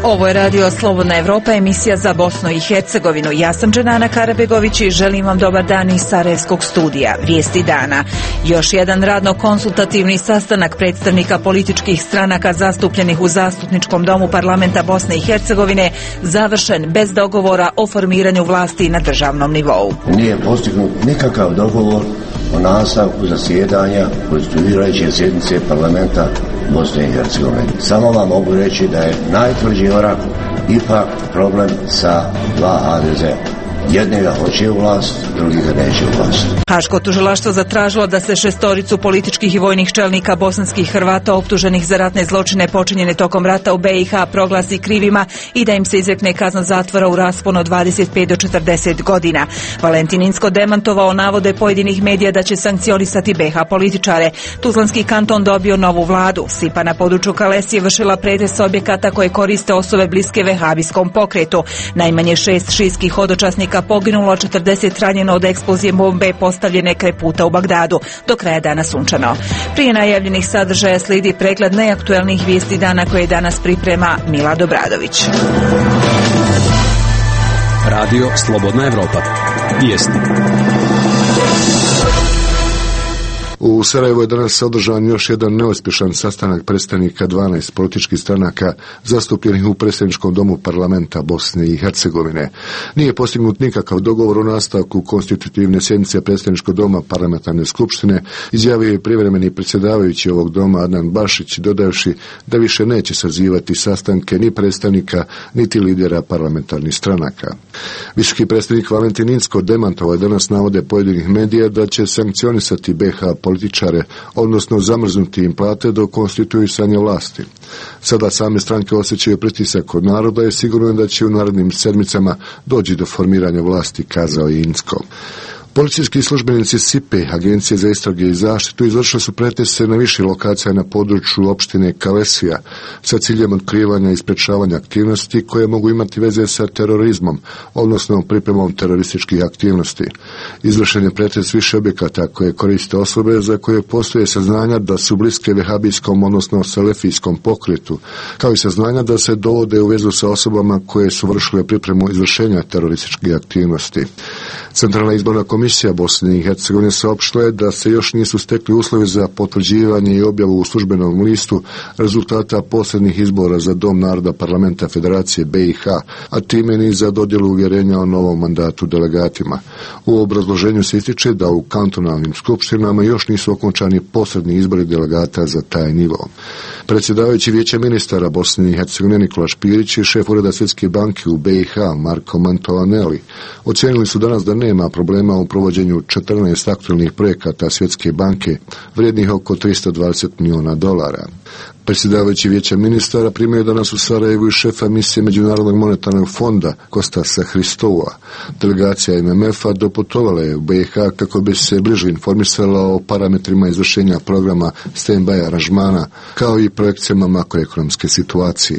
Ovo je Radio Slobodna Evropa, emisija za Bosnu i Hercegovinu. Ja sam Dženana Karabegović i želim vam dobar dan iz Sarajevskog studija. Vijesti dana. Još jedan radno-konsultativni sastanak predstavnika političkih stranaka zastupljenih u Zastupničkom domu parlamenta Bosne i Hercegovine završen bez dogovora o formiranju vlasti na državnom nivou. Nije postignut nikakav dogovor o nastavku zasjedanja konstituirajuće sjednice parlamenta Bosne i Hercegovine. Samo vam mogu reći da je najtvrđi orak ipak problem sa dva HDZ. Jedni ga hoće u vlast, drugi ga neće u vlast. Haško tužilaštvo zatražilo da se 6 političkih i vojnih čelnika bosanskih Hrvata optuženih za ratne zločine počinjene tokom rata u BiH proglasi krivima i da im se izrekne kazna zatvora u rasponu od 25 do 40 godina. Valentin Incko demantovao navode pojedinih medija da će sankcionisati BiH političare. Tuzlanski kanton dobio novu vladu. Sipa na području Kalesije vršila pretres objekata koje koriste osobe bliske vehabijskom pokretu. Najmanje 6 šijskih hodočasnika poginulo, 40 ranjeno od eksplozije bombe postavljene kraj puta u Bagdadu. Do kraja dana sunčano. Prije najavljenih sadržaja slijedi pregled najaktuelnijih vijesti dana koje danas priprema Milad Obradović. Radio Slobodna Evropa. Vijesti. U Sarajevu je danas održan još jedan neuspješan sastanak predstavnika 12 političkih stranaka zastupljenih u predsjedničkom domu parlamenta Bosne i Hercegovine. Nije postignut nikakav dogovor o nastavku konstitutivne sjednice predsjedničkog doma parlamentarne skupštine, izjavio je privremeni predsjedavajući ovog doma Adnan Bašić, dodavši da više neće sazivati sastanke ni predstavnika niti lidera parlamentarnih stranaka. Visoki predstavnik Valentin Incko demantovao je danas navode pojedinih medija da će sankcionisati BiH političare, odnosno zamrznuti im plate do konstituisanja vlasti. Sada same stranke osjećaju pritisak od naroda i sigurno je da će u narednim sedmicama doći do formiranja vlasti, kazao je Incko. Policijski službenici SIPE, Agencije za istrage i zaštitu, izvršili su pretrese na više lokacija na području opštine Kalesija sa ciljem otkrivanja i sprečavanja aktivnosti koje mogu imati veze sa terorizmom, odnosno pripremom terorističkih aktivnosti. Izvršen je pretres više objekata koje koriste osobe za koje postoje saznanja da su bliske vehabijskom, odnosno selefijskom pokretu, kao i saznanja da se dovode u vezu sa osobama koje su vršile pripremu izvršenja terorističkih aktivnosti. Centralna izborna Komisija Bosne i Hercegovine saopštila je da se još nisu stekli uslovi za potvrđivanje i objavu u službenom listu rezultata posljednjih izbora za Dom naroda parlamenta Federacije BiH, a time ni za dodjelu uvjerenja o novom mandatu delegatima. U obrazloženju se ističe da u kantonalnim skupštinama još nisu okončani posredni izbori delegata za taj nivo. Predsjedavajući Vijeća ministara Bosne i Hercegovine Nikola Špirić i šef ureda Svjetske banke u BiH Marko Mantoanelli ocijenili su danas da nema problema u provođenju 14 aktualnih projekata Svjetske banke vrijednih oko $320 milijuna. Predsjedavajući Vijeća ministara primio je danas u Sarajevu i šefa misije Međunarodnog monetarnog fonda Kostasa Hristova. Delegacija MMF-a doputovala je u BiH kako bi se bliže informisala o parametrima izvršenja programa stand-by aranžmana kao i projekcijama makroekonomske situacije.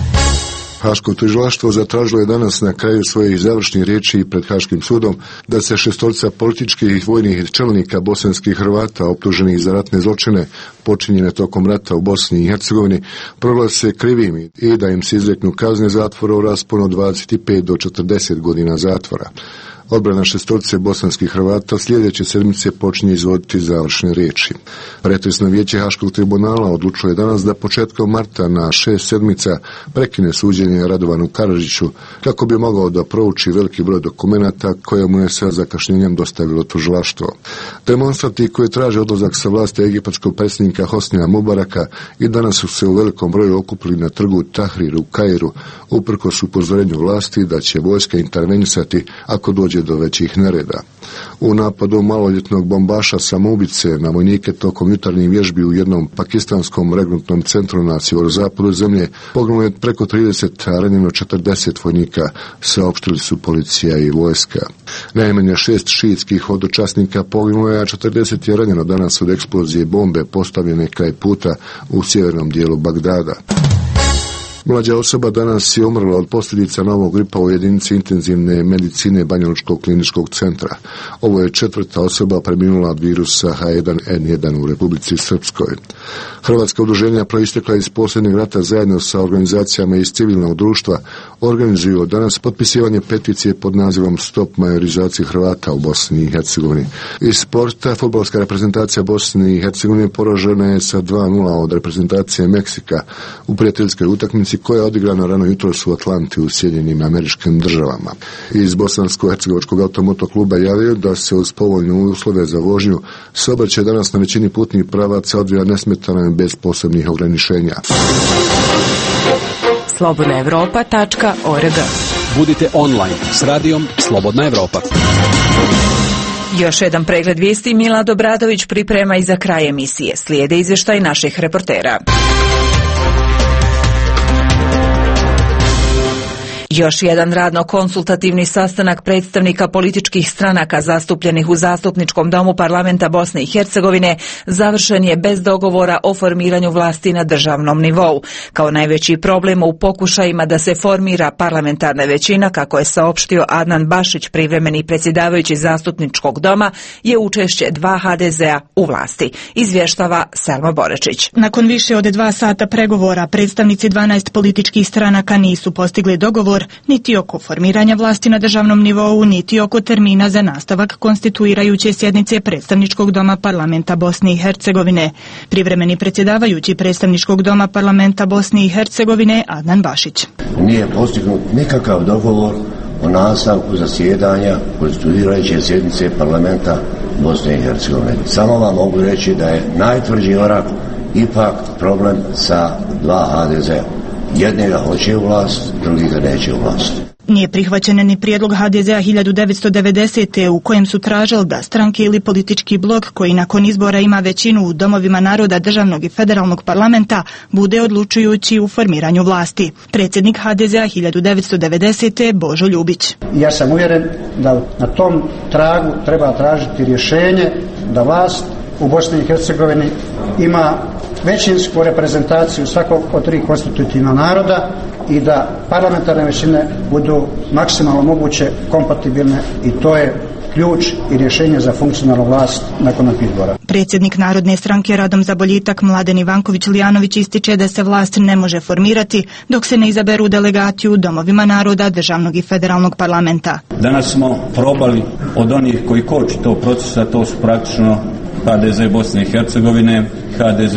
Haško tužilaštvo zatražilo je danas na kraju svojih završnih riječi pred Haškim sudom da se 6 političkih i vojnih čelnika bosanskih Hrvata optuženih za ratne zločine počinjene tokom rata u Bosni i Hercegovini proglase krivim i da im se izreknu kazne zatvora u rasponu od 25 do 40 godina zatvora. Odbrana 6 bosanskih Hrvata sljedeće sedmice počinje izvoditi završne riječi. Pretresno vijeće Haškog tribunala odlučilo je danas da početkom marta na 6 sedmica prekine suđenje Radovanu Karadžiću kako bi mogao da prouči veliki broj dokumenata koje mu je sa zakašnjenjem dostavilo tužilaštvo. Demonstranti koji traže odlazak sa vlasti egipatskog predsjednika Hosnija Mubaraka i danas su se u velikom broju okupili na trgu Tahrir u Kairu, uprkos upozorenju vlasti da će vojska intervenisati ako dođe do većih nereda. U napadu maloljetnog bombaša samoubice na vojnike tokom jutarnjih vježbi u jednom pakistanskom regnutnom centru na sjeverozapadu zemlje poginulo je preko 30, a ranjeno 40 vojnika, saopštili su policija i vojska. Najmanje 6 šiitskih hodočasnika poginulo je, a 40 je ranjeno danas od eksplozije bombe postavljene kraj puta u sjevernom dijelu Bagdada. Mlađa osoba danas je umrla od posljedica novog gripa u jedinici intenzivne medicine Banjalučkog kliničkog centra. Ovo je 4. osoba preminula od virusa H1N1 u Republici Srpskoj. Hrvatska udruženja proistekla iz posljednjeg rata zajedno sa organizacijama iz civilnog društva organizuju danas potpisivanje peticije pod nazivom Stop majorizaciji Hrvata u Bosni i Hercegovini. Iz sporta, fudbalska reprezentacija Bosne i Hercegovine poražena je sa 2:0 od reprezentacije Meksika u prijateljskoj utakmici koja je odigrana rano jutros u Atlanti u Sjedinjenim Američkim Državama. Iz Bosansko-hercegovačkog automoto kluba javio da se uz povoljne uslove za vožnju saobraćaj danas na većini putnih pravaca odvija nesmetano i bez posebnih ograničenja. slobodnaevropa.org. Budite online s radijom Slobodna Evropa. Još jedan pregled vijesti Milad Obradović priprema i za kraj emisije. Slijede izvještaj naših reportera. Još jedan radno-konsultativni sastanak predstavnika političkih stranaka zastupljenih u Zastupničkom domu parlamenta Bosne i Hercegovine završen je bez dogovora o formiranju vlasti na državnom nivou. Kao najveći problem u pokušajima da se formira parlamentarna većina, kako je saopštio Adnan Bašić, privremeni predsjedavajući Zastupničkog doma, je učešće 2 HDZ-a u vlasti. Izvještava Selma Borečić. Nakon više od 2 sata pregovora, predstavnici 12 političkih stranaka nisu postigli dogovor niti oko formiranja vlasti na državnom nivou, niti oko termina za nastavak konstituirajuće sjednice Predstavničkog doma parlamenta Bosne i Hercegovine. Privremeni predsjedavajući Predstavničkog doma parlamenta Bosne i Hercegovine Adnan Bašić. Nije postignut nikakav dogovor o nastavku zasjedanja konstituirajuće sjednice parlamenta Bosne i Hercegovine. Samo vam mogu reći da je najtvrđi orak ipak problem sa 2 HDZ-a. Jedni ga hoće u vlast, drugi ga neće u vlast. Nije prihvaćen ni prijedlog HDZ-a 1990. u kojem su tražili da stranke ili politički blok koji nakon izbora ima većinu u domovima naroda državnog i federalnog parlamenta bude odlučujući u formiranju vlasti. Predsjednik HDZ-a 1990. Božo Ljubić. Ja sam uvjeren da na tom tragu treba tražiti rješenje da vlast u Bosni i Hercegovini ima većinsku reprezentaciju svakog od 3 konstitutivna naroda i da parlamentarne većine budu maksimalno moguće kompatibilne i to je ključ i rješenje za funkcionalnu vlast nakon izbora. Predsjednik Narodne stranke Radom za boljitak Mladen Ivanković-Lijanović ističe da se vlast ne može formirati dok se ne izaberu delegati u domovima naroda državnog i federalnog parlamenta. Danas smo probali od onih koji koči to procesa, to su praktično HDZ Bosne i Hercegovine, HDZ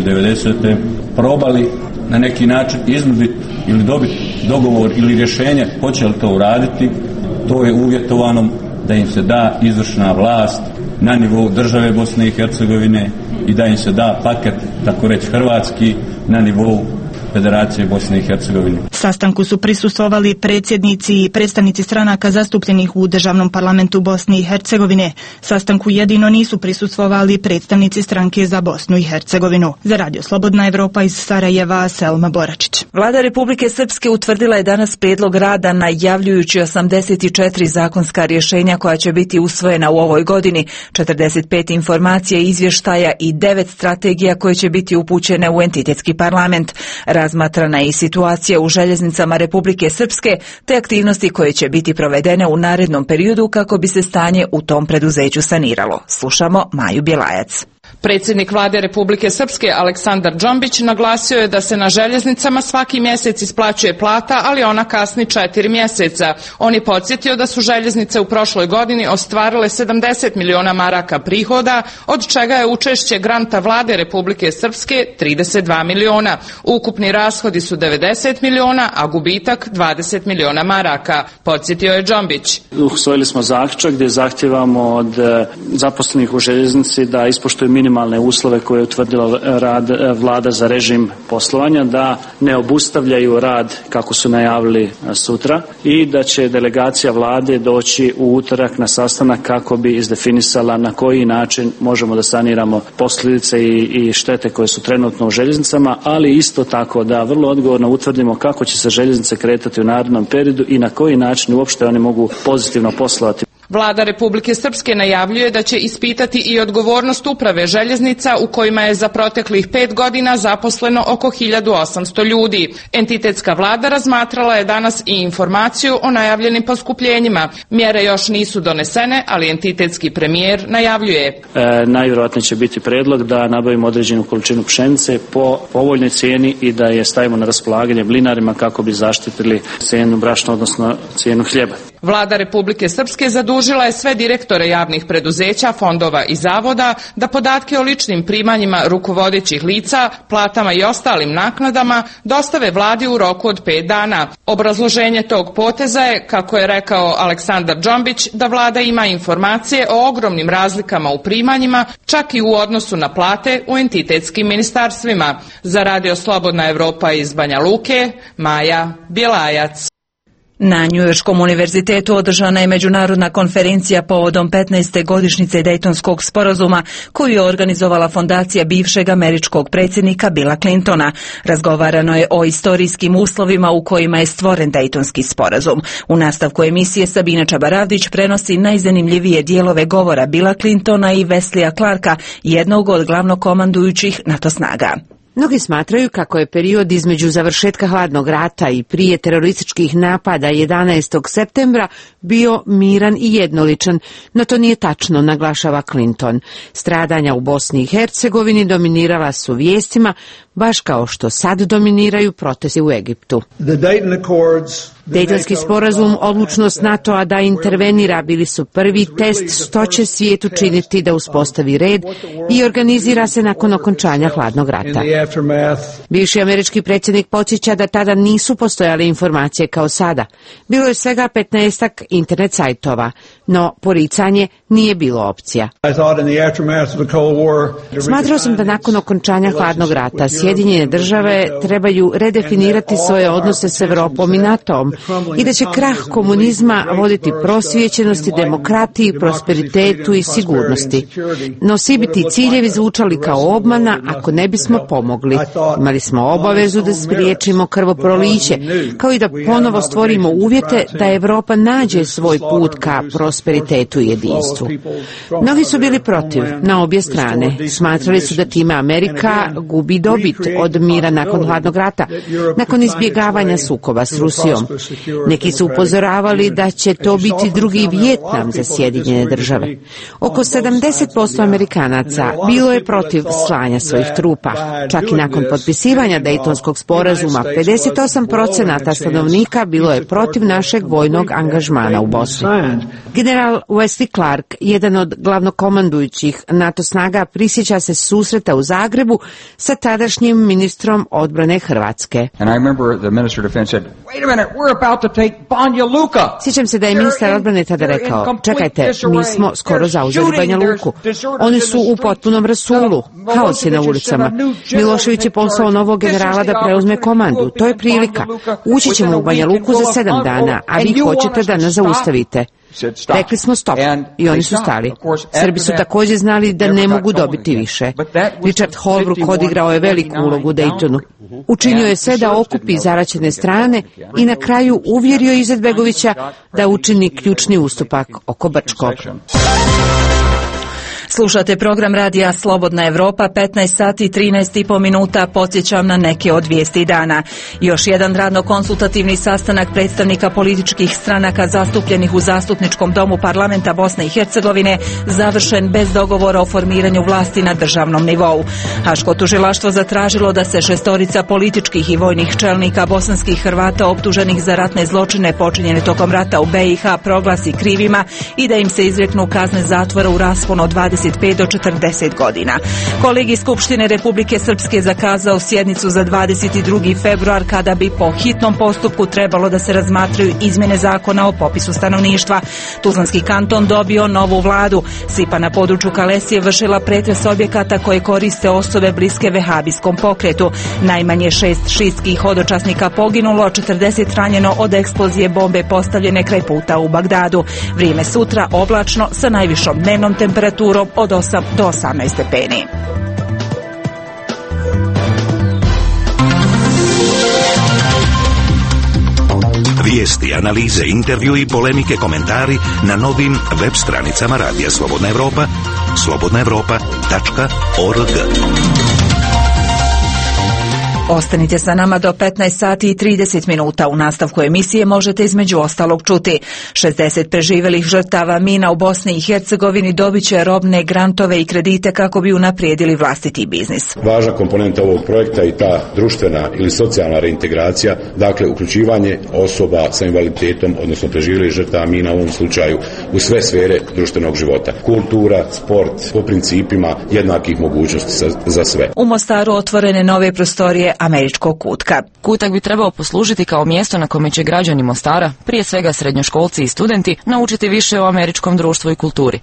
1090. probali na neki način iznuditi ili dobiti dogovor ili rješenje hoće li to uraditi. To je uvjetovano da im se da izvršna vlast na nivou države Bosne i Hercegovine i da im se da paket, tako reći hrvatski, na nivou Federacije Bosne i Hercegovine. Sastanku su prisustvovali predsjednici i predstavnici stranaka zastupljenih u državnom parlamentu Bosne i Hercegovine. Sastanku jedino nisu prisustvovali predstavnici stranke za Bosnu i Hercegovinu. Za Radio Slobodna Evropa iz Sarajeva, Selma Boračić. Vlada Republike Srpske utvrdila je danas prijedlog rada najavljujući 84 zakonska rješenja koja će biti usvojena u ovoj godini, 45 informacija i izvještaja i 9 strategija koje će biti upućene u entitetski parlament. Razmatrana je i situacija u željeznicama Republike Srpske te aktivnosti koje će biti provedene u narednom periodu kako bi se stanje u tom preduzeću saniralo. Slušamo Maju Bjelajac. Predsjednik Vlade Republike Srpske Aleksandar Džombić naglasio je da se na željeznicama svaki mjesec isplaćuje plata, ali ona kasni 4 mjeseca. On je podsjetio da su željeznice u prošloj godini ostvarile 70 miliona maraka prihoda, od čega je učešće granta Vlade Republike Srpske 32 miliona. Ukupni rashodi su 90 miliona, a gubitak 20 miliona maraka, podsjetio je Džombić. Usvojili smo zaključak gdje zahtijevamo od zaposlenih u željeznici da ispoštuju minimalne uslove koje je utvrdila vlada za režim poslovanja, da ne obustavljaju rad kako su najavili sutra i da će delegacija vlade doći u utorak na sastanak kako bi izdefinisala na koji način možemo da saniramo posljedice i štete koje su trenutno u željeznicama, ali isto tako da vrlo odgovorno utvrdimo kako će se željeznice kretati u narednom periodu i na koji način uopšte oni mogu pozitivno poslovati. Vlada Republike Srpske najavljuje da će ispitati i odgovornost uprave željeznica u kojima je za proteklih 5 godina zaposleno oko 1800 ljudi. Entitetska vlada razmatrala je danas i informaciju o najavljenim poskupljenjima. Mjere još nisu donesene, ali entitetski premijer najavljuje. Najvjerojatnije će biti predlog da nabavimo određenu količinu pšenice po povoljnoj cijeni i da je stavimo na raspolaganje mlinarima kako bi zaštitili cijenu brašna, odnosno cijenu hljeba. Vlada Republike Srpske zadužila je sve direktore javnih preduzeća, fondova i zavoda da podatke o ličnim primanjima rukovodećih lica, platama i ostalim naknadama dostave vladi u roku od 5 dana. Obrazloženje tog poteza je, kako je rekao Aleksandar Džombić, da vlada ima informacije o ogromnim razlikama u primanjima, čak i u odnosu na plate u entitetskim ministarstvima. Za Radio Slobodna Evropa iz Banja Luke, Maja Bjelajac. Na Njujorškom univerzitetu održana je međunarodna konferencija povodom 15. godišnjice Dejtonskog sporazuma koju je organizovala fondacija bivšeg američkog predsjednika Billa Clintona. Razgovarano je o istorijskim uslovima u kojima je stvoren Dejtonski sporazum. U nastavku emisije Sabina Čabaravdić prenosi najzanimljivije dijelove govora Billa Clintona i Wesleya Clarka, jednog od glavnokomandujućih NATO snaga. Mnogi smatraju kako je period između završetka hladnog rata i prije terorističkih napada 11. septembra bio miran i jednoličan, no to nije tačno, naglašava Clinton. Stradanja u Bosni i Hercegovini dominirala su vijestima, baš kao što sad dominiraju protesti u Egiptu. Dejtonski sporazum, odlučnost NATO-a da intervenira bili su prvi test što će svijet učiniti da uspostavi red i organizira se nakon okončanja hladnog rata. Bivši američki predsjednik podsjeća da tada nisu postojale informacije kao sada. Bilo je svega 15-ak internet sajtova, no poricanje nije bilo opcija. Smatrao sam da nakon okončanja hladnog rata Sjedinjene države trebaju redefinirati svoje odnose s Evropom i NATO-om i da će krah komunizma voditi prosvijećenosti, demokratiji, prosperitetu i sigurnosti. No svi bi ti ciljevi zvučali kao obmana ako ne bismo pomogli. Imali smo obavezu da spriječimo krvoproliće, kao i da ponovo stvorimo uvjete da Evropa nađe svoj put ka prosperitetu i jedinstvu. Mnogi su bili protiv, na obje strane. Smatrali su da time Amerika gubi dobit od mira nakon hladnog rata, nakon izbjegavanja sukoba s Rusijom. Neki su upozoravali da će to biti drugi Vijetnam za Sjedinjene države. Oko 70% Amerikanaca bilo je protiv slanja svojih trupa. Čak i nakon potpisivanja Dejtonskog sporazuma, 58% stanovnika bilo je protiv našeg vojnog angažmana u Bosni. General Wesley Clark, jedan od glavnokomandujućih NATO snaga, prisjeća se susreta u Zagrebu sa tadašnjim ministrom odbrane Hrvatske. Sjećam se da je ministar odbrane tada rekao, čekajte, mi smo skoro zauzeli Banja Luku. Oni su u potpunom rasulu, haos je na ulicama. Milošević je poslao novog generala da preuzme komandu. To je prilika. Ući ćemo u Banja Luku za 7 dana, a vi hoćete da nas zaustavite. Rekli smo stop i oni su stali. Srbi su također znali da ne mogu dobiti više. Richard Holbrooke odigrao je veliku ulogu u Dejtonu. Učinio je sve da okupi zaraćene strane i na kraju uvjerio Izetbegovića da učini ključni ustupak oko Brčkog. Slušate program radija Slobodna Evropa, 15 sati 13,5 minuta, podsjećam na neke od vijesti dana. Još jedan radno-konsultativni sastanak predstavnika političkih stranaka zastupljenih u Zastupničkom domu parlamenta Bosne i Hercegovine završen bez dogovora o formiranju vlasti na državnom nivou. Haško tužilaštvo zatražilo da se 6 političkih i vojnih čelnika bosanskih Hrvata optuženih za ratne zločine počinjene tokom rata u BiH proglasi krivima i da im se izreknu kazne zatvora u rasponu od 25 do 40 godina. Kolegij Skupštine Republike Srpske zakazao sjednicu za 22. februar kada bi po hitnom postupku trebalo da se razmatraju izmjene zakona o popisu stanovništva. Tuzlanski kanton dobio novu vladu. SIPA na području Kalesije vršila pretres objekata koje koriste osobe bliske vehabijskom pokretu. Najmanje 6 šiitskih hodočasnika poginulo, 40 ranjeno od eksplozije bombe postavljene kraj puta u Bagdadu. Vrijeme sutra oblačno sa najvišom dnevnom temperaturom od 8 do 18 stepeni. Vijesti, analize, intervjui, polemike, komentari na novim web stranicama Radija Slobodna Evropa, slobodnaevropa.org. Ostanite sa nama do 15 sati i 30 minuta. U nastavku emisije možete između ostalog čuti 60 preživelih žrtava mina u Bosni i Hercegovini dobit će robne grantove i kredite kako bi unaprijedili vlastiti biznis. Važna komponenta ovog projekta i ta društvena ili socijalna reintegracija, dakle uključivanje osoba sa invaliditetom, odnosno preživelih žrtava mina u ovom slučaju u sve sfere društvenog života. Kultura, sport, po principima jednakih mogućnosti za sve. U Mostaru otvorene nove prostorije američkog kutka. Kutak bi trebao poslužiti kao mjesto na kome će građani Mostara, prije svega srednjoškolci i studenti, naučiti više o američkom društvu i kulturi.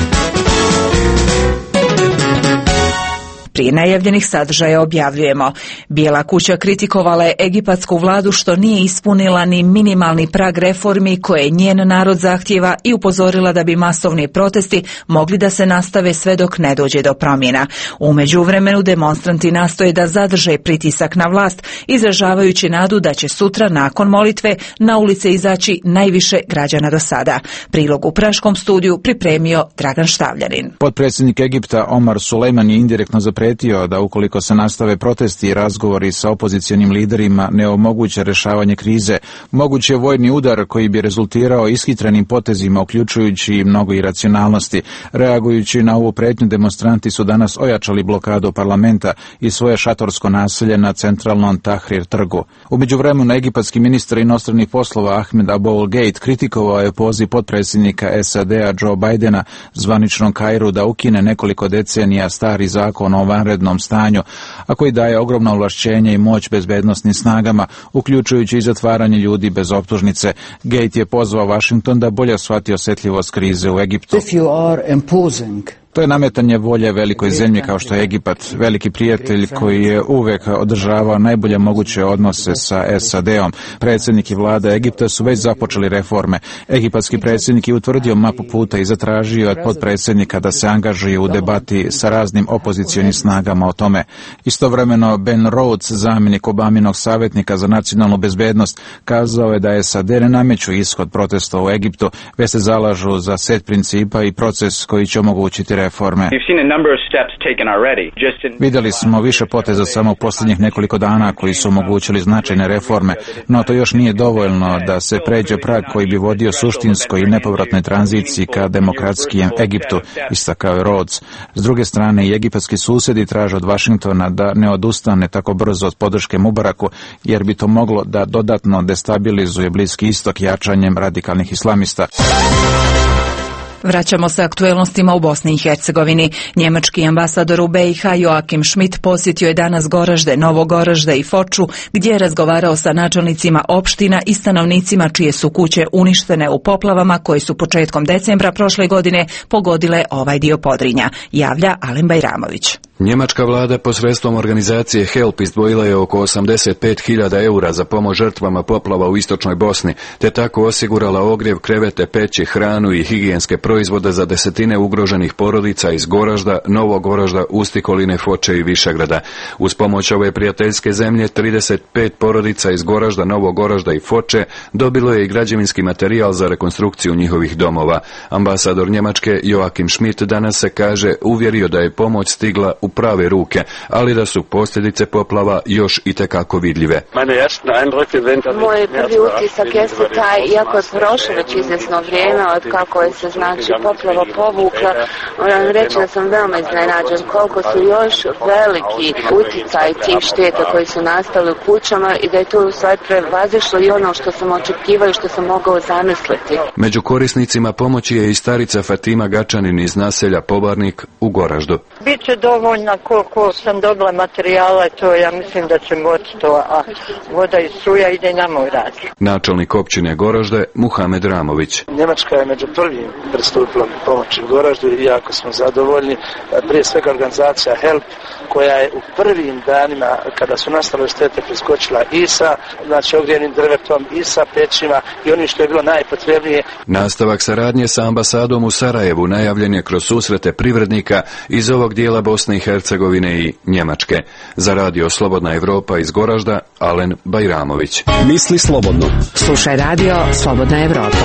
Prije najavljenih sadržaja objavljujemo. Bijela kuća kritikovala je egipatsku vladu što nije ispunila ni minimalni prag reformi koje njen narod zahtijeva i upozorila da bi masovni protesti mogli da se nastave sve dok ne dođe do promjena. U međuvremenu demonstranti nastoje da zadrže pritisak na vlast, izražavajući nadu da će sutra nakon molitve na ulice izaći najviše građana do sada. Prilog u Praškom studiju pripremio Dragan Štavljanin. Potpredsjednik Egipta Omar Sulejman je indirektno zaprijetio da ukoliko se nastave protesti i razgovori sa opozicionim liderima ne omoguće rješavanje krize, moguć je vojni udar koji bi rezultirao ishitrenim potezima uključujući i mnogo iracionalnosti. Reagujući na ovu prijetnju, demonstranti su danas ojačali blokadu parlamenta i svoje šatorsko naselje na centralnom Tahrir trgu. U međuvremenu egipatski ministar inostranih poslova Ahmed Aboul-Gate kritikovao je poziv potpredsjednika SAD-a Joe Bidena zvaničnom Kairu da ukine nekoliko decenija stari zakon o vanrednom stanju, a koji daje ogromno ovlašćenje i moć bezbednosnim snagama, uključujući i zatvaranje ljudi bez optužnice. Gate je pozvao Washington da bolje shvati osjetljivost krize u Egiptu. To je nametanje volje velikoj zemlji kao što je Egipat, veliki prijatelj koji je uvek održavao najbolje moguće odnose sa SAD-om. Predsjednik i vlada Egipta su već započeli reforme. Egipatski predsjednik je utvrdio mapu puta i zatražio od potpredsjednika da se angažuje u debati sa raznim opozicionim snagama o tome. Istovremeno Ben Rhodes, zamjenik Obaminog savjetnika za nacionalnu bezbednost, kazao je da SAD ne nameću ishod protesta u Egiptu, već se zalažu za set principa i proces koji će omogućiti reforme. Vidjeli smo više poteza samo u posljednjih nekoliko dana koji su omogućili značajne reforme, no to još nije dovoljno da se pređe prag koji bi vodio suštinskoj i nepovratnoj tranziciji ka demokratskijem Egiptu, istakao je Rhodes. S druge strane, i egipatski susjedi traže od Washingtona da ne odustane tako brzo od podrške Mubaraku, jer bi to moglo da dodatno destabilizuje Bliski istok jačanjem radikalnih islamista. Vraćamo se aktuelnostima u Bosni i Hercegovini. Njemački ambasador u BiH Joakim Schmidt posjetio je danas Goražde, Novo Goražde i Foču, gdje je razgovarao sa načelnicima opština i stanovnicima čije su kuće uništene u poplavama koje su početkom decembra prošle godine pogodile ovaj dio Podrinja, javlja Alen Bajramović. Njemačka vlada posredstvom organizacije HELP izdvojila je oko 85.000 eura za pomoć žrtvama poplava u istočnoj Bosni, te tako osigurala ogrjev, krevete, peći, hranu i higijenske proizvode za desetine ugroženih porodica iz Goražda, Novog Goražda, Ustikoline, Foče i Višegrada. Uz pomoć ove prijateljske zemlje, 35 porodica iz Goražda, Novog Goražda i Foče dobilo je i građevinski materijal za rekonstrukciju njihovih domova. Ambasador Njemačke Joakim Schmidt danas se kaže uvjerio da je pomoć stigla u prave ruke, ali da su posljedice poplava još itekako vidljive. Moj prvi utisak jeste taj, iako je prošlo već izvjesno vrijeme od kako je se poplava povukla, moram reći da sam veoma iznenađen koliko su još veliki utjecaj tih šteta koji su nastali u kućama i da je to u stvari prevazišlo i ono što sam očekivao i što sam mogao zamisliti. Među korisnicima pomoći je i starica Fatima Gačanin iz naselja Pobarnik u Goraždu. Biće dovoljna koliko sam dobila materijala, to ja mislim da će moći to, a voda i struja ide nama u rad. Načelnik općine Goražde Muhamed Ramović. Njemačka je među prvim pristupila pomoći Goraždu i ja jako smo zadovoljni. Prije svega organizacija HELP koja je u prvim danima kada su nastale štete priskočila i sa ogrjevnim drvetom i sa pećima i onim što je bilo najpotrebnije. Nastavak saradnje sa ambasadom u Sarajevu najavljen je kroz susrete privrednika iz ovog dijela Bosne i Hercegovine i Njemačke. Za Radio Slobodna Evropa iz Goražda, Alen Bajramović. Misli slobodno. Slušaj Radio Slobodna Evropa.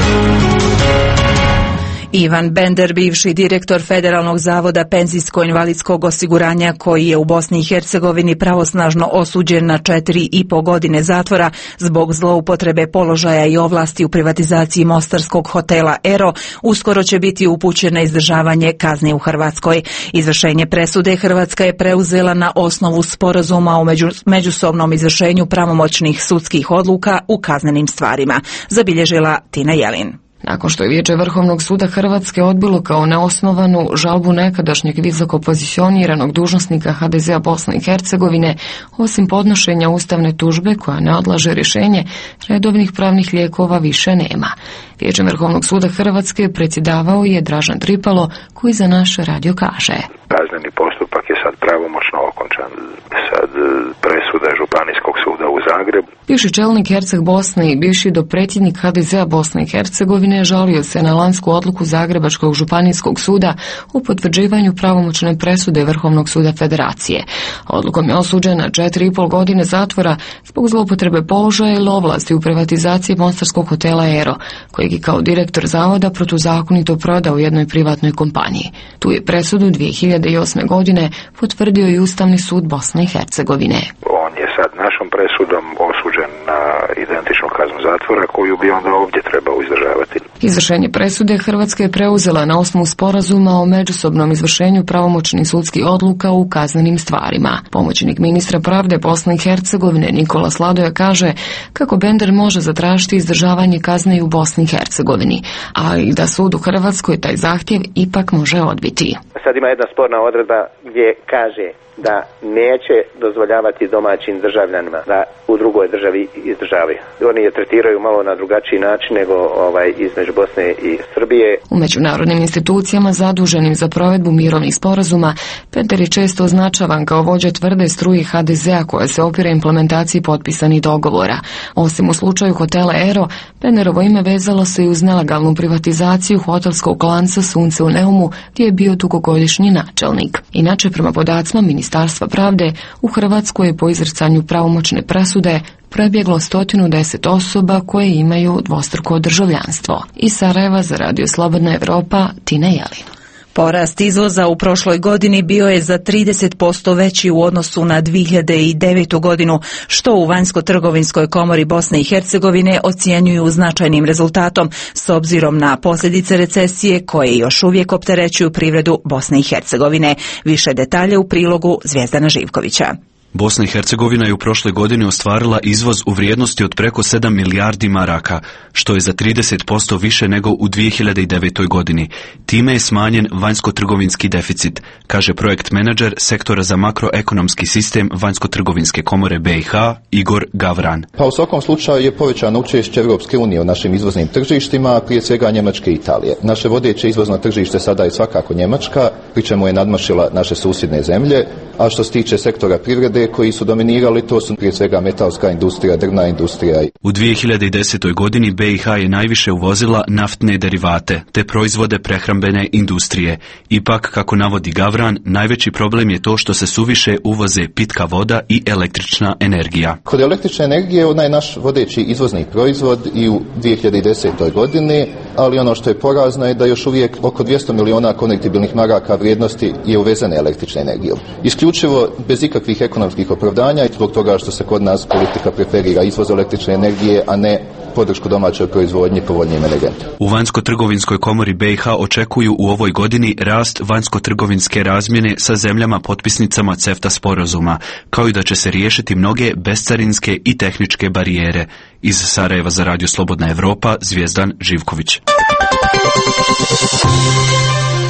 Ivan Bender, bivši direktor Federalnog zavoda penzijsko-invalidskog osiguranja koji je u Bosni i Hercegovini pravosnažno osuđen na 4,5 godine zatvora zbog zloupotrebe položaja i ovlasti u privatizaciji mostarskog hotela Ero, uskoro će biti upućen na izdržavanje kazni u Hrvatskoj. Izvršenje presude Hrvatska je preuzela na osnovu sporazuma o međusobnom izvršenju pravomoćnih sudskih odluka u kaznenim stvarima, zabilježila Tina Jelin. Nakon što je Vijeće Vrhovnog suda Hrvatske odbilo kao neosnovanu žalbu nekadašnjeg visoko pozicioniranog dužnosnika HDZ-a Bosne i Hercegovine, osim podnošenja ustavne tužbe koja ne odlaže rješenje, redovnih pravnih lijekova više nema. Vijećem Vrhovnog suda Hrvatske predsjedavao je Dražan Tripalo, koji za naš radio kaže: Kazneni postupak je sad pravomoćno okončan. Sad presuda Županijskog suda u Zagrebu. Bivši čelnik Herceg Bosne i bivši dopredsjednik HDZ-a Bosne i Hercegovine žalio se na lansku odluku Zagrebačkog županijskog suda o potvrđivanju pravomoćne presude Vrhovnog suda Federacije. Odlukom je osuđen na 4,5 godine zatvora zbog zloupotrebe položaja ili ovlasti u privatizaciji mostarskog hotela Ero, kojeg je kao direktor zavoda protuzakonito prodao jednoj privatnoj kompaniji. Tu je presudu 2008. godine potvrdio i Ustavni sud Bosne i Hercegovine. On je sad našom presudom osuđen na identičnu kaznu zatvora koju bi onda ovdje trebao izdržavati. Izvršenje presude Hrvatska je preuzela na osnovu sporazuma o međusobnom izvršenju pravomoćnih sudskih odluka u kaznenim stvarima. Pomoćnik ministra pravde Bosne i Hercegovine Nikola Sladoja kaže kako Bender može zatražiti izdržavanje kazne i u Bosni i Hercegovini, ali da sud u Hrvatskoj taj zahtjev ipak može odbiti. Sad ima jedna sporna odredba gdje kaže da neće dozvoljavati domaćim državljanima da u drugoj državi izdržavaju. Oni je tretiraju malo na drugačiji način nego između Bosne i Srbije. U međunarodnim institucijama zaduženim za provedbu mirovnih sporazuma, Bender je često označavan kao vođa tvrde struje HDZ-a koja se opire implementaciji potpisanih dogovora. Osim u slučaju hotela Ero, Benderovo ime vezalo se i uz nelegalnu privatizaciju hotelskog lanca Sunce u Neumu, gdje je bio dugogodišnji načelnik. Inače, prema podacima Ministarstva pravde, u Hrvatskoj je po izricanju pravomoćne presude prebjeglo 110 osoba koje imaju dvostruko državljanstvo. Iz Sarajeva za Radio Slobodna Evropa, Tina Jelin. Porast izvoza u prošloj godini bio je za 30% veći u odnosu na 2009. godinu, što u Vanjsko-trgovinskoj komori Bosne i Hercegovine ocjenjuju značajnim rezultatom s obzirom na posljedice recesije koje još uvijek opterećuju privredu Bosne i Hercegovine. Više detalje u prilogu Zvijezdana Živkovića. Bosna i Hercegovina je u prošloj godini ostvarila izvoz u vrijednosti od preko 7 milijardi maraka, što je za 30% više nego u 2009. godini. Time je smanjen vanjsko-trgovinski deficit, kaže projekt menadžer sektora za makroekonomski sistem Vanjsko-trgovinske komore BiH Igor Gavran. Pa u svakom slučaju je povećano učešće Europske unije u našim izvoznim tržištima, prije svega Njemačke i Italije. Naše vodeće izvozno tržište sada je svakako Njemačka, pri čemu je nadmašila naše susjedne zemlje, a što se tiče sektora privrede koji su dominirali, to su prije svega metalska industrija, drvna industrija. U 2010. godini BiH je najviše uvozila naftne derivate te proizvode prehrambene industrije. Ipak, kako navodi Gavran, najveći problem je to što se suviše uvoze pitka voda i električna energija. Kod električne energije ona je naš vodeći izvozni proizvod i u 2010. godini, ali ono što je porazno je da još uvijek oko 200 miliona konvertibilnih maraka vrijednosti je uvezene električne energijom. Isključivo bez ikakvih ekonomskih opravdanja i zbog toga što se kod nas politika preferira izvoz električne energije, a ne podršku domaćoj proizvodnji povoljnijim energentima. U Vanjsko-trgovinskoj komori BiH očekuju u ovoj godini rast vanjsko-trgovinske razmjene sa zemljama potpisnicama CEFTA sporazuma, kao i da će se riješiti mnoge bescarinske i tehničke barijere. Iz Sarajeva za Radio Slobodna Evropa, Zvijezdan Živković.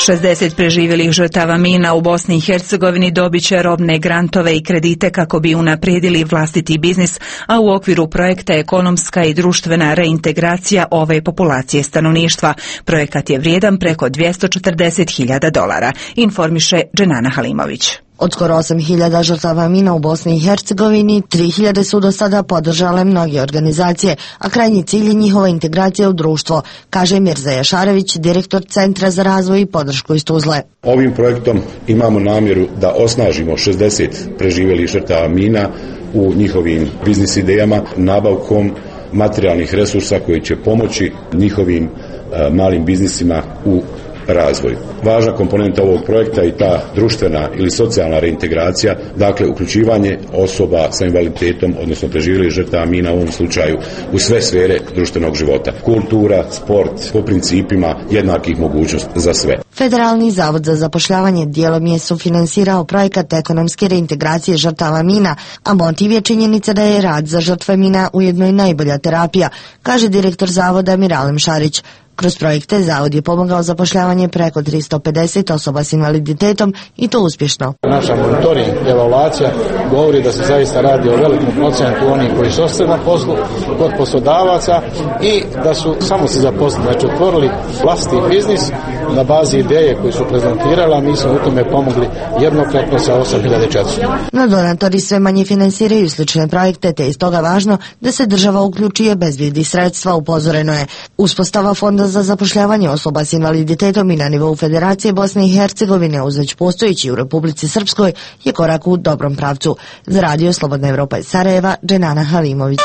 60 preživjelih žrtava mina u Bosni i Hercegovini dobit će robne grantove i kredite kako bi unaprijedili vlastiti biznis, a u okviru projekta ekonomska i društvena reintegracija ove populacije stanovništva. Projekat je vrijedan preko $240.000, informiše Dženana Halimović. Od skoro 8.000 žrtava mina u Bosni i Hercegovini, 3.000 su do sada podržale mnoge organizacije, a krajnji cilj je njihova integracija u društvo, kaže Mirza Jašarević, direktor Centra za razvoj i podršku iz Tuzle. Ovim projektom imamo namjeru da osnažimo 60 preživjelih žrtava mina u njihovim biznis idejama, nabavkom materijalnih resursa koji će pomoći njihovim malim biznisima u razvoju. Važna komponenta ovog projekta je ta društvena ili socijalna reintegracija, dakle uključivanje osoba sa invaliditetom, odnosno preživjelih žrtava mina u ovom slučaju, u sve sfere društvenog života. Kultura, sport, po principima jednakih mogućnosti za sve. Federalni zavod za zapošljavanje dijelom je sufinansirao projekat ekonomske reintegracije žrtava mina, a motiv je činjenica da je rad za žrtve mina ujedno i najbolja terapija, kaže direktor zavoda Miralem Šarić. Kroz projekte Zavod je pomogao zapošljavanje preko 350 osoba s invaliditetom i to uspješno. Naša monitoring i evaluacija govori da se zaista radi o velikom procentu onih koji su ostali na poslu kod poslodavaca i da su samo se zaposlili, znači otvorili vlastiti biznis na bazi ideje koje su prezentirali, a mi smo u tome pomogli jednokratno sa 8.400. No donatori sve manje finansiraju slične projekte, te je stoga važno da se država uključi i obezbijedi sredstva, upozoreno je. Uspostava Fonda za zapošljavanje osoba s invaliditetom i na nivou Federacije Bosne i Hercegovine uz već postojeći u Republici Srpskoj je korak u dobrom pravcu. Za Radio Slobodna Evropa iz Sarajeva, Dženana Halimović.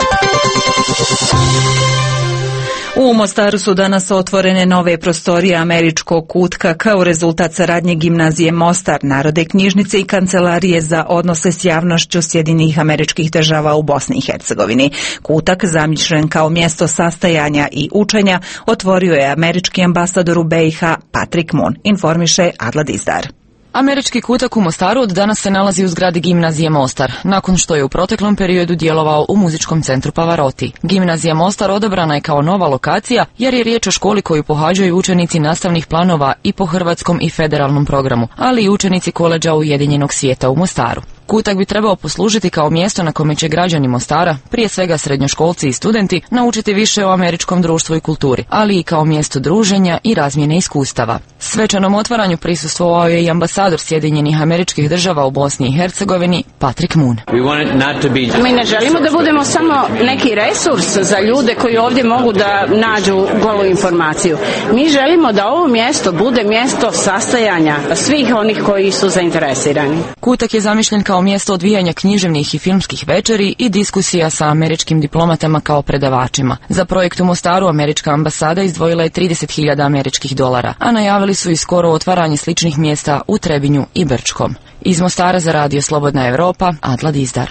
U Mostaru su danas otvorene nove prostorije američkog kutka kao rezultat saradnje Gimnazije Mostar, Narodne knjižnice i Kancelarije za odnose s javnošću Sjedinjenih Američkih Država u Bosni i Hercegovini. Kutak, zamišljen kao mjesto sastajanja i učenja, otvorio je američki ambasador u BiH Patrick Moon, informiše Adla Dizdar. Američki kutak u Mostaru od danas se nalazi u zgradi Gimnazije Mostar, nakon što je u proteklom periodu djelovao u muzičkom centru Pavarotti. Gimnazija Mostar odabrana je kao nova lokacija jer je riječ o školi koju pohađaju učenici nastavnih planova i po hrvatskom i federalnom programu, ali i učenici koledža Ujedinjenog svijeta u Mostaru. Kutak bi trebao poslužiti kao mjesto na kome će građani Mostara, prije svega srednjoškolci i studenti, naučiti više o američkom društvu i kulturi, ali i kao mjesto druženja i razmjene iskustava. Svečanom otvaranju prisustvovao je i ambasador Sjedinjenih Američkih Država u Bosni i Hercegovini, Patrick Moon. Mi ne želimo da budemo samo neki resurs za ljude koji ovdje mogu da nađu golu informaciju. Mi želimo da ovo mjesto bude mjesto sastajanja svih onih koji su zainteresirani. Kutak je zamišljen kao mjesto odvijanja književnih i filmskih večeri i diskusija sa američkim diplomatama kao predavačima. Za projekt u Mostaru američka ambasada izdvojila je $30.000 američkih, a najavili su i skoro otvaranje sličnih mjesta u Trebinju i Brčkom. Iz Mostara za Radio Slobodna Evropa, Adla Dizdar.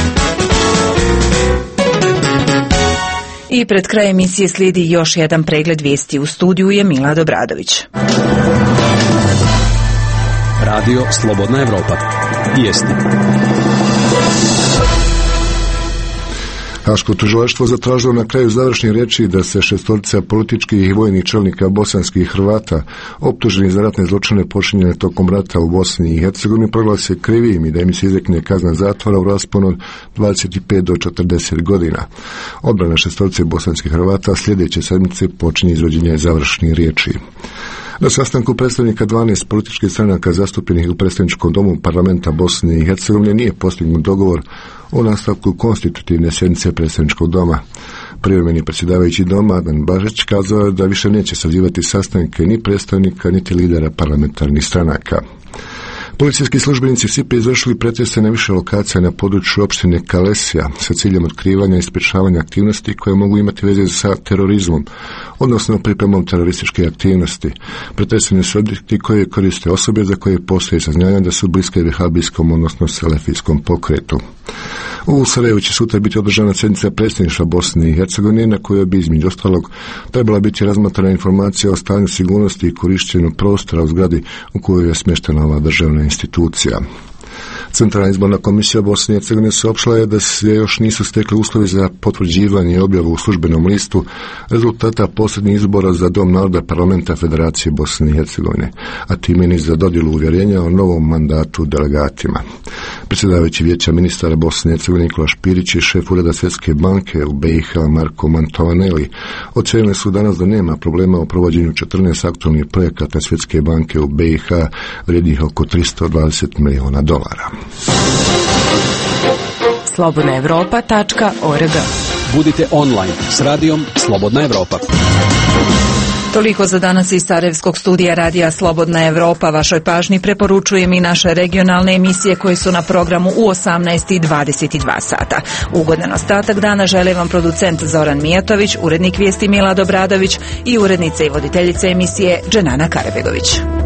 I pred kraj emisije slijedi još jedan pregled vijesti. U studiju je Milad Obradović. Radio Slobodna Evropa. Vijesti. Haško tužilaštvo zatražilo na kraju završnih riječi da se šestorica političkih i vojnih čelnika bosanskih i Hrvata optuženi za ratne zločine počinjene tokom rata u Bosni i Hercegovini proglase krivim i da im se izrekne kazna zatvora u rasponu od 25 do 40 godina. Odbrana šestorice bosanskih Hrvata sljedeće sedmice počinje izvođenje završnih riječi. Na sastanku predstavnika 12 političkih stranaka zastupljenih u predstavničkom domu parlamenta Bosne i Hercegovine nije postignut dogovor o nastavku konstitutivne sjednice predstavničkog doma. Privremeni predsjedavajući doma Adnan Bažić kazao je da više neće sazivati sastanke ni predstavnika niti lidera parlamentarnih stranaka. Policijski službenici SIP-a izvršili pretrese na više lokacija na području opštine Kalesija sa ciljem otkrivanja i sprječavanja aktivnosti koje mogu imati veze sa terorizmom, odnosno pripremom terorističke aktivnosti. Pretreseni su objekti koje koriste osobe za koje postoje saznanja da su bliske vehabijskom, odnosno selefijskom pokretu. U Sarajevu će sutra biti održana sjednica predsjedništva Bosne i Hercegovine na kojoj bi između ostalog trebala biti razmatrana informacija o stanju sigurnosti i korištenju prostora u zgradi u kojoj je smještena ova državna institucija. Centralna izborna komisija Bosne i Hercegovine saopštila je da se još nisu stekli uslovi za potvrđivanje i objavu u službenom listu rezultata posljednjih izbora za Dom naroda Parlamenta Federacije Bosne i Hercegovine, a time ni za dodjelu uvjerenja o novom mandatu delegatima. Predsjedavajući Vijeća ministara Bosne i Hercegovine Nikola Špirić i šef Ureda Svjetske banke u BiH Marko Mantovaneli ocijenili su danas da nema problema u provođenju 14 aktualnih projekata Svjetske banke u BiH vrijednih oko $320 milijuna. slobodnaevropa.org. Budite online s radijom Slobodna Evropa. Toliko za danas iz Sarajevskog studija radija Slobodna Evropa. Vašoj pažnji preporučujem i naše regionalne emisije koje su na programu u 18 i 22 sata. Ugodan ostatak dana žele vam producent Zoran Mijatović, urednik vijesti Milad Obradović i urednica i voditeljica emisije Dženana Karabegović.